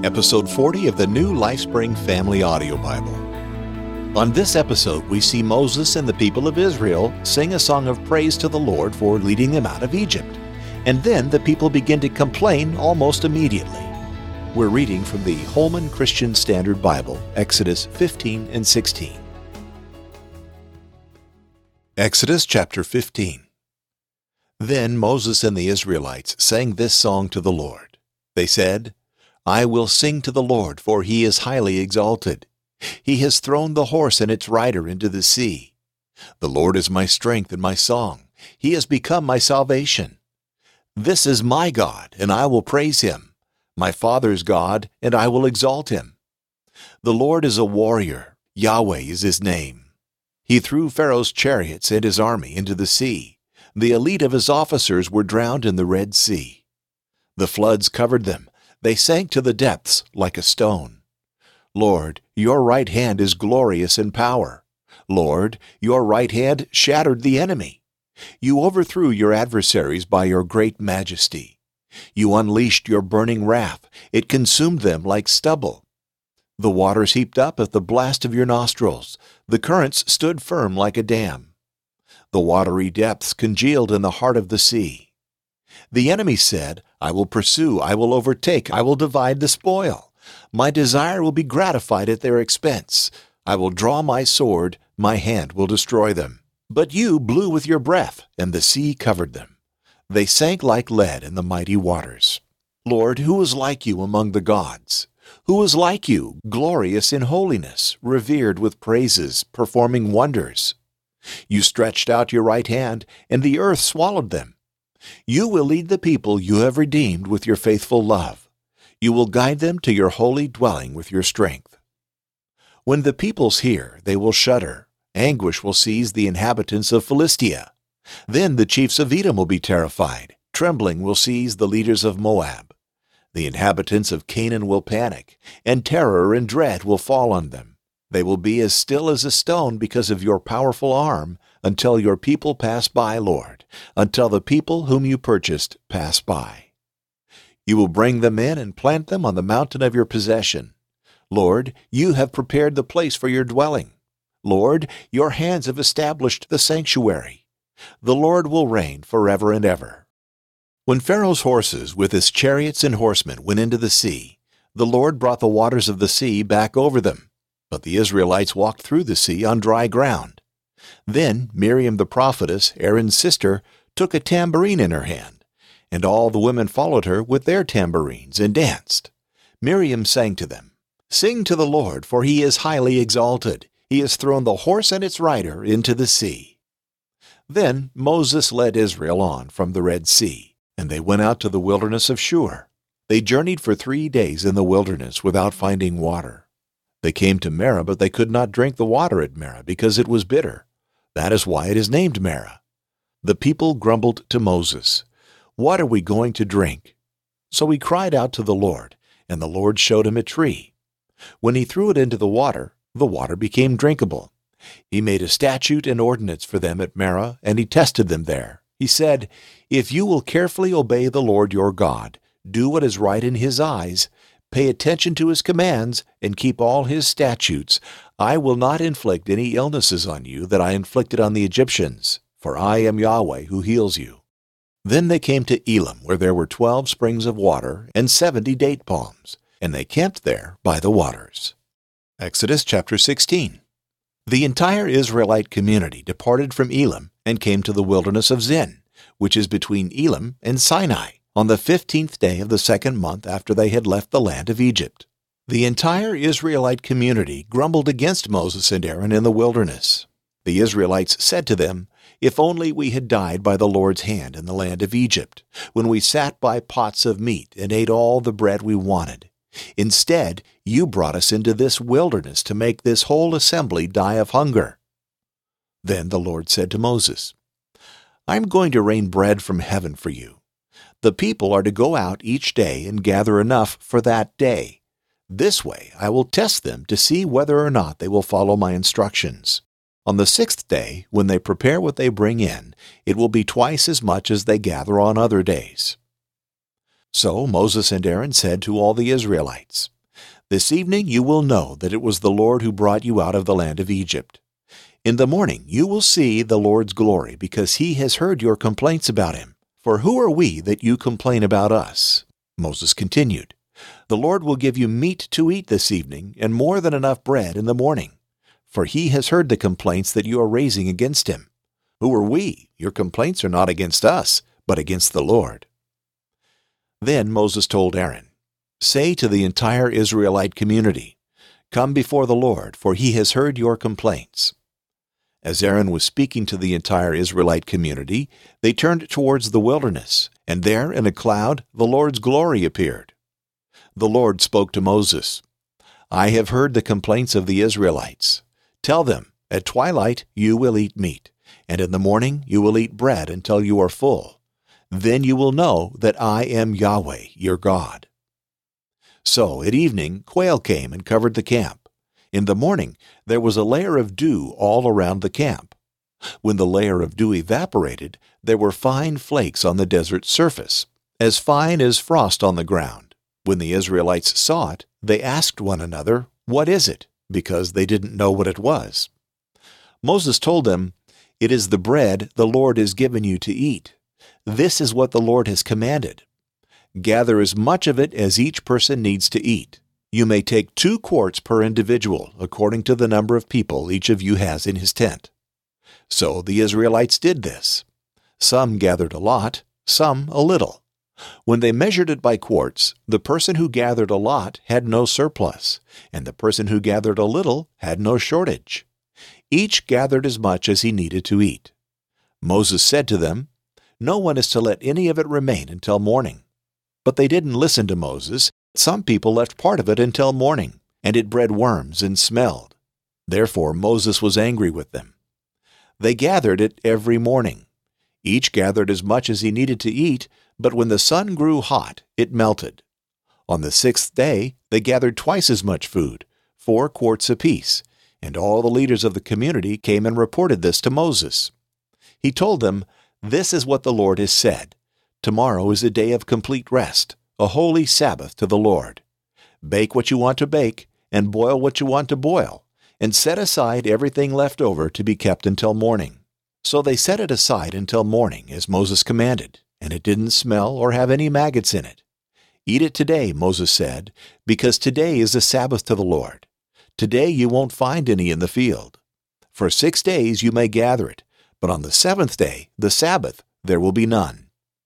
Episode 40 of the New LifeSpring Family Audio Bible. On this episode, we see Moses and the people of Israel sing a song of praise to the Lord for leading them out of Egypt. And then the people begin to complain almost immediately. We're reading from the Holman Christian Standard Bible, Exodus 15 and 16. Exodus chapter 15. Then Moses and the Israelites sang this song to the Lord. They said, I will sing to the Lord, for he is highly exalted. He has thrown the horse and its rider into the sea. The Lord is my strength and my song. He has become my salvation. This is my God, and I will praise him, my father's God, and I will exalt him. The Lord is a warrior. Yahweh is his name. He threw Pharaoh's chariots and his army into the sea. The elite of his officers were drowned in the Red Sea. The floods covered them. They sank to the depths like a stone. Lord, your right hand is glorious in power. Lord, your right hand shattered the enemy. You overthrew your adversaries by your great majesty. You unleashed your burning wrath. It consumed them like stubble. The waters heaped up at the blast of your nostrils. The currents stood firm like a dam. The watery depths congealed in the heart of the sea. The enemy said, I will pursue, I will overtake, I will divide the spoil. My desire will be gratified at their expense. I will draw my sword, my hand will destroy them. But you blew with your breath, and the sea covered them. They sank like lead in the mighty waters. Lord, who is like you among the gods? Who is like you, glorious in holiness, revered with praises, performing wonders? You stretched out your right hand, and the earth swallowed them. You will lead the people you have redeemed with your faithful love. You will guide them to your holy dwelling with your strength. When the peoples hear, they will shudder. Anguish will seize the inhabitants of Philistia. Then the chiefs of Edom will be terrified. Trembling will seize the leaders of Moab. The inhabitants of Canaan will panic, and terror and dread will fall on them. They will be as still as a stone because of your powerful arm, until your people pass by, Lord, until the people whom you purchased pass by. You will bring them in and plant them on the mountain of your possession. Lord, you have prepared the place for your dwelling. Lord, your hands have established the sanctuary. The Lord will reign forever and ever. When Pharaoh's horses with his chariots and horsemen went into the sea, the Lord brought the waters of the sea back over them. But the Israelites walked through the sea on dry ground. Then Miriam the prophetess, Aaron's sister, took a tambourine in her hand, and all the women followed her with their tambourines and danced. Miriam sang to them, Sing to the Lord, for he is highly exalted. He has thrown the horse and its rider into the sea. Then Moses led Israel on from the Red Sea, and they went out to the wilderness of Shur. They journeyed for 3 days in the wilderness without finding water. They came to Marah, but they could not drink the water at Marah because it was bitter. That is why it is named Marah. The people grumbled to Moses, What are we going to drink? So he cried out to the Lord, and the Lord showed him a tree. When he threw it into the water became drinkable. He made a statute and ordinance for them at Marah, and he tested them there. He said, If you will carefully obey the Lord your God, do what is right in his eyes, pay attention to his commands, and keep all his statutes, I will not inflict any illnesses on you that I inflicted on the Egyptians, for I am Yahweh who heals you. Then they came to Elim, where there were 12 springs of water and 70 date palms, and they camped there by the waters. Exodus chapter 16. The entire Israelite community departed from Elim and came to the wilderness of Zin, which is between Elim and Sinai, on the 15th day of the 2nd month after they had left the land of Egypt. The entire Israelite community grumbled against Moses and Aaron in the wilderness. The Israelites said to them, If only we had died by the Lord's hand in the land of Egypt, when we sat by pots of meat and ate all the bread we wanted. Instead, you brought us into this wilderness to make this whole assembly die of hunger. Then the Lord said to Moses, I am going to rain bread from heaven for you. The people are to go out each day and gather enough for that day. This way I will test them to see whether or not they will follow my instructions. On the 6th day, when they prepare what they bring in, it will be twice as much as they gather on other days. So Moses and Aaron said to all the Israelites, "This evening you will know that it was the Lord who brought you out of the land of Egypt. In the morning you will see the Lord's glory, because he has heard your complaints about him. For who are we that you complain about us?" Moses continued, "The Lord will give you meat to eat this evening, and more than enough bread in the morning. For he has heard the complaints that you are raising against him. Who are we? Your complaints are not against us, but against the Lord." Then Moses told Aaron, "Say to the entire Israelite community, 'Come before the Lord, for he has heard your complaints.'" As Aaron was speaking to the entire Israelite community, they turned towards the wilderness, and there in a cloud the Lord's glory appeared. The Lord spoke to Moses, "I have heard the complaints of the Israelites. Tell them, at twilight you will eat meat, and in the morning you will eat bread until you are full. Then you will know that I am Yahweh, your God." So at evening quail came and covered the camp. In the morning there was a layer of dew all around the camp. When the layer of dew evaporated, there were fine flakes on the desert surface, as fine as frost on the ground. When the Israelites saw it, they asked one another, "What is it?" because they didn't know what it was. Moses told them, "It is the bread the Lord has given you to eat. This is what the Lord has commanded. Gather as much of it as each person needs to eat. You may take 2 quarts per individual, according to the number of people each of you has in his tent." So the Israelites did this. Some gathered a lot, some a little. When they measured it by quarts, the person who gathered a lot had no surplus, and the person who gathered a little had no shortage. Each gathered as much as he needed to eat. Moses said to them, "No one is to let any of it remain until morning." But they didn't listen to Moses. Some people left part of it until morning, and it bred worms and smelled. Therefore Moses was angry with them. They gathered it every morning. Each gathered as much as he needed to eat, but when the sun grew hot, it melted. On the 6th day, they gathered twice as much food, 4 quarts apiece, and all the leaders of the community came and reported this to Moses. He told them, "This is what the Lord has said. Tomorrow is a day of complete rest, a holy Sabbath to the Lord. Bake what you want to bake, and boil what you want to boil, and set aside everything left over to be kept until morning." So they set it aside until morning, as Moses commanded, and it didn't smell or have any maggots in it. "Eat it today," Moses said, "because today is a Sabbath to the Lord. Today you won't find any in the field. For 6 days you may gather it, but on the 7th day, the Sabbath, there will be none."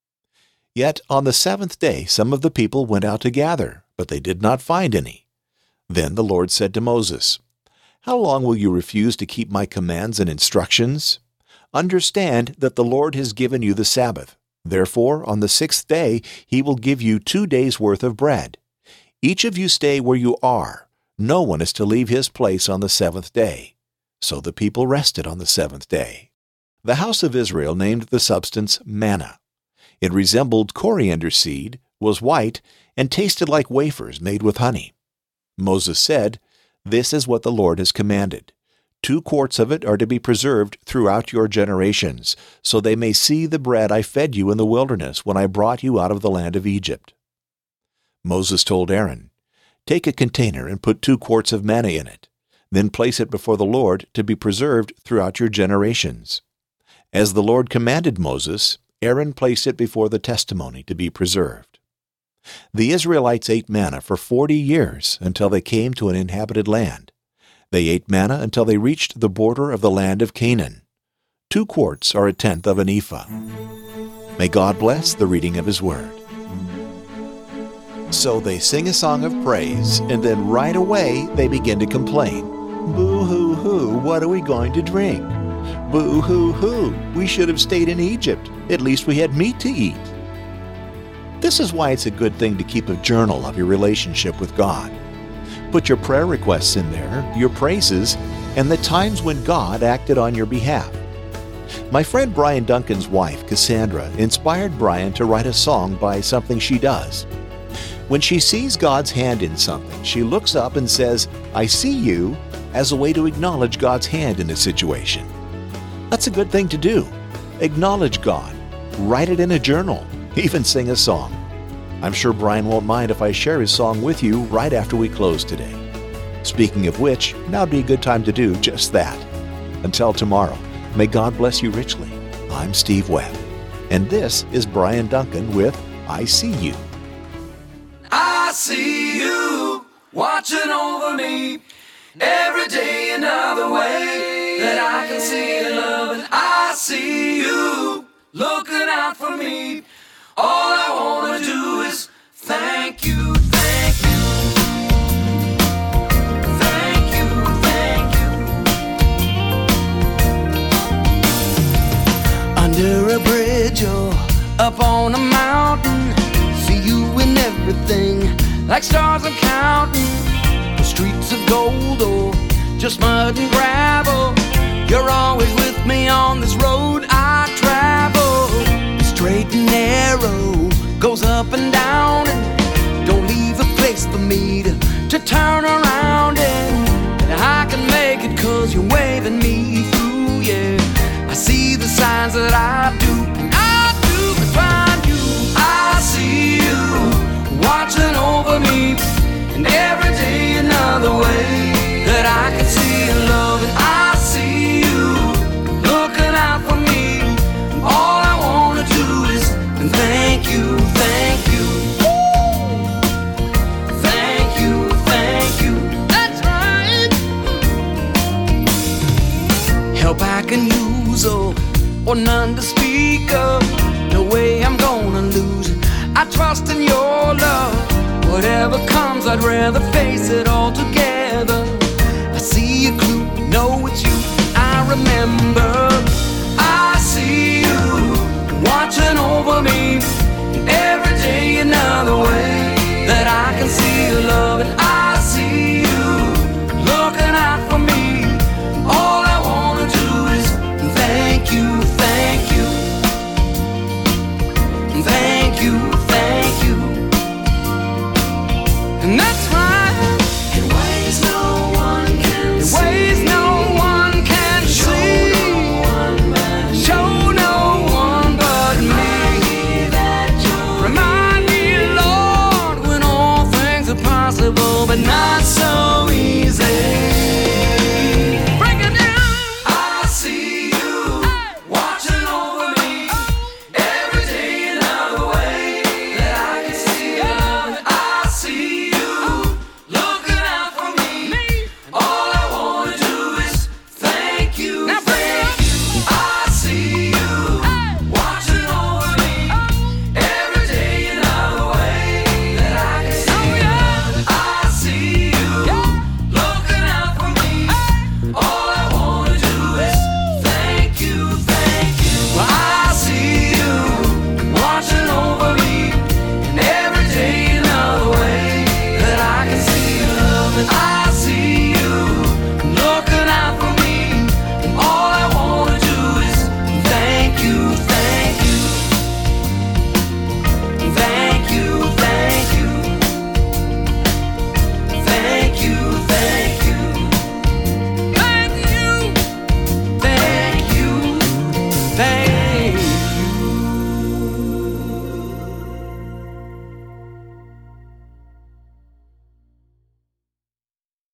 Yet on the 7th day some of the people went out to gather, but they did not find any. Then the Lord said to Moses, "How long will you refuse to keep my commands and instructions? Understand that the Lord has given you the Sabbath. Therefore, on the 6th day he will give you 2 days' worth of bread. Each of you stay where you are. No one is to leave his place on the 7th day." So the people rested on the 7th day. The house of Israel named the substance manna. It resembled coriander seed, was white, and tasted like wafers made with honey. Moses said, "This is what the Lord has commanded. 2 quarts of it are to be preserved throughout your generations, so they may see the bread I fed you in the wilderness when I brought you out of the land of Egypt." Moses told Aaron, "Take a container and put 2 quarts of manna in it. Then place it before the Lord to be preserved throughout your generations." As the Lord commanded Moses, Aaron placed it before the testimony to be preserved. The Israelites ate manna for 40 years until they came to an inhabited land. They ate manna until they reached the border of the land of Canaan. 2 quarts are 1/10 of an ephah. May God bless the reading of His Word. So they sing a song of praise, and then right away they begin to complain. "Boo-hoo-hoo, what are we going to drink? Boo-hoo-hoo, we should have stayed in Egypt. At least we had meat to eat." This is why it's a good thing to keep a journal of your relationship with God. Put your prayer requests in there, your praises, and the times when God acted on your behalf. My friend Brian Duncan's wife, Cassandra, inspired Brian to write a song by something she does. When she sees God's hand in something, she looks up and says, "I see you," as a way to acknowledge God's hand in a situation. That's a good thing to do. Acknowledge God. Write it in a journal. Even sing a song. I'm sure Brian won't mind if I share his song with you right after we close today. Speaking of which, now'd be a good time to do just that. Until tomorrow, may God bless you richly. I'm Steve Webb, and this is Brian Duncan with I See You. I see you watching over me every day another way that I can see your love, and I see you looking out for me. All I wanna do is thank you, thank you, thank you, thank you. Under a bridge or up on a mountain, see you in everything, like stars I'm counting. The streets of gold or just mud and gravel, you're always with me on this road I travel. Straight and narrow, goes up and down, and don't leave a place for me to turn around in. And I can make it 'cause you're waving me through, yeah. I see the signs that I do find you. I see you watching over me, and every day another way that I can see your love, and I see you looking out for me. All I wanna do is thank you, thank you, thank you, thank you. That's right. Help I can use or none to speak of. No way I'm gonna lose it. I trust in your love. Whatever comes, I'd rather face it all together. I see a clue, know it's you. I remember